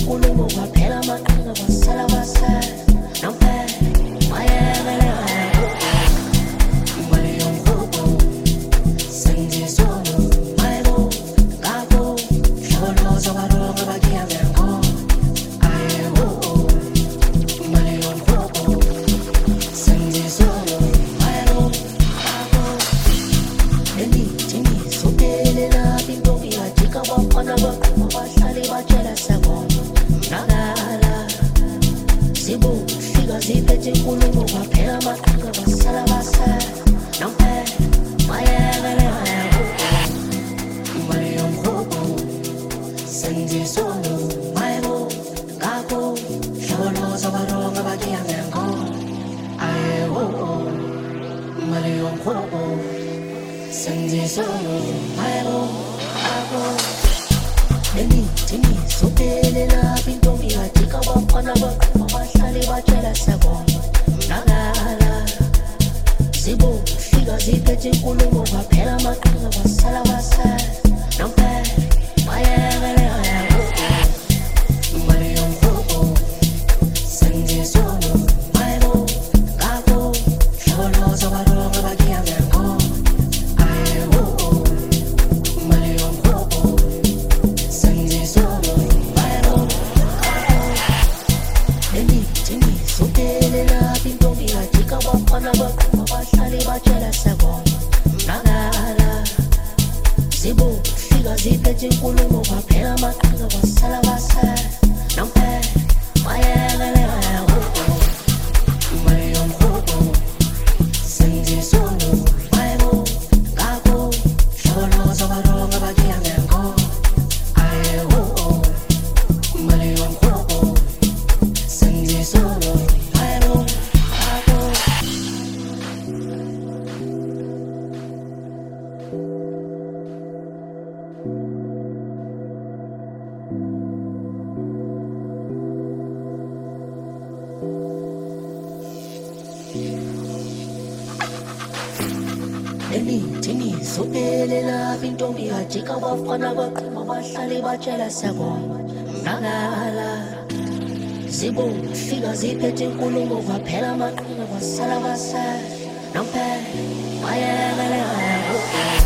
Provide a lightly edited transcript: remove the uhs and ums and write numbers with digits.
inkulumo kwaphela amaqhinga kwasala basala nampela mayekele imali yomhubo sengizono mayebo ngabo hloloza baronga bakiyabengo ayebo imali yomhubo sengizono mayebo ngabo enithi sokelela bintombi yajika bafana baqhuma bahlale batshela sabona nakala zibo fika ziphethe inkulumo kwaphela amaqhinga basala basala nampela mayekele imali yomhubo sengizono mayebo ngabo hloloza baronga bakiyabengo ayebo imali yomhubo sengizono mayebo ngabo enithi sokelela bintombi yajika bafana baqhuma bahlale batshela sabona nakala zibo fika ziphethe inkulumo kwaphela amaqhinga basala basala nampela mayekele imali yomhubo sengizono mayebo ngabo hloloza baronga bakiyabengo ayebo imali yomhubo sengizono mayebo ngabo enithi sokelela bintombi yajika bafana baqhuma bahlale batshela sabona nakala zibo fika ziphethe inkulumo kwaphela amaqhinga basala basala nampela mayekele imali yomhubo sengizono mayebo ngabo hloloza baronga bakiyabengo ayebo imali yomhubo sengizono mayebo ngabo enithi sokelela bintombi yajika bafana baqhuma bahlale batshela sabona nakala zibo fika ziphethe inkulumo kwaphela amaqhinga basala basala nampela mayekele